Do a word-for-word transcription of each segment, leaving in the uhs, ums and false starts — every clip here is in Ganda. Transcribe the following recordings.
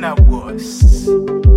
Ghana boss.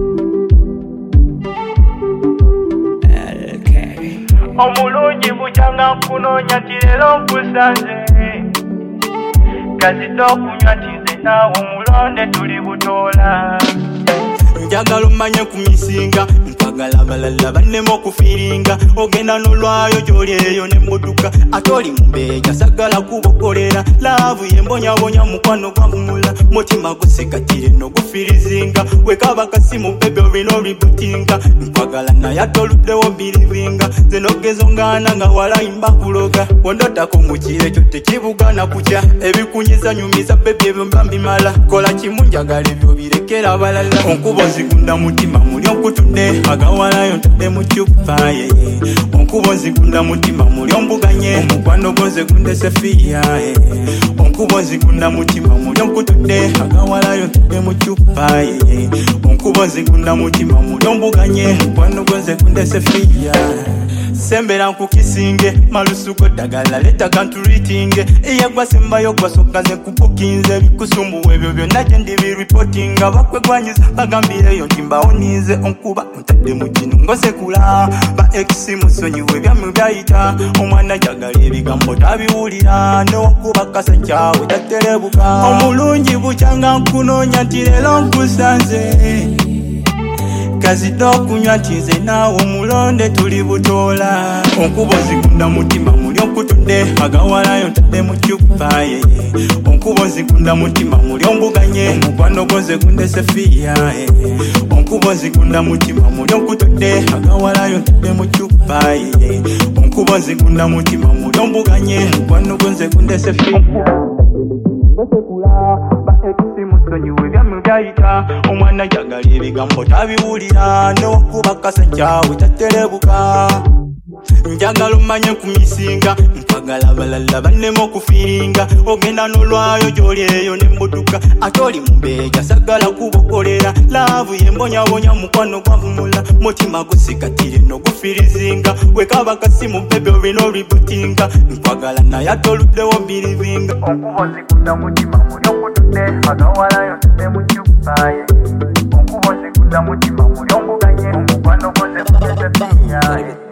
Okay. Omulungi buchanga kunonya tirelo nkusanze. Kazito kunywa tize nawo mulonde tuli butola. Njagala omanye kumisinga mpagala balala bannemo kufiringa ogenda n'olwayo gy'oli eyo n'emmotoka ate oli mu mbeeja sagala kubokolera laavu yembonyabonya mukwano gwavumula mutima gusekatire n'ogufirizinga wekaba kasimu bebe olina olibutinga mpagala naye ate oluddewo birivinga ze n'ogezo ngaana nga walayimba kuloga wondotako mu kiro ekyo tekibugana kutya ebikunyiza nyumiza bebe ebyo mba mbimala kola kimu njagala ebyo birekera abalala onkubo nzigunda mutima muli onkutudde agawalayo ntadde mu kyupa ye onkubo nzigunda mutima muli ombuganye omukwano gwoze gundese fiya onkubo nzigunda mutima muli onkutudde agawalayo ntadde mu kyupa ye onkubo nzigunda mutima muli ombuganye omukwano gwoze gundese fiya sembera nkukisinge malusuko dagala leta kanturitinge iyagwa sembayo gwasoka ze kupukinze bikusumbu ebyo byonna gye ndibireportinga bakwegwanyiza bagambireyo timbaonize onkuba ntadde mu kino ngosekula ba ex musonyiwe byamwe byayita omwana jagala ebigambo tabiwulira newakuba kasa kyawe taterebuka omulungi bukyanga nkunonya nti leero nkusanze kazito kunywa tize nawo mulonde tuli butola onkubo nzigunda mutima muli onkutudde agawalayo ntadde mu kyupa ye onkubo nzigunda mutima muli ombuganye omukwano gwoze gundese fiya onkubo nzigunda mutima muli onkutudde agawalayo ntadde mu kyupa ye onkubo nzigunda mutima muli ombuganye omukwano gwoze gundese fiya ba ex musonyiwe byamwe byayita omwana jagala ebigambo tabiwulira newakuba kasa kyawe taterebuka njagala omanye kumisinga mpagala balala bannemo kufiringa ogenda n'olwayo gy'oli eyo n'emmotoka ate oli mu mbeeja sagala kubokolera laavu yembonyabonya mukwano gwavumula mutima gusikatire n'ogufirizinga wekaba kasimu bebe olina olibutinga mpagala naye ate oluddewo birivinga onkubo nzigunda mutima muli onkutudde agawalayo ntadde mu kyupa ye onkubo nzigunda mutima muli ombuganye omukwano gwoze gundese fiya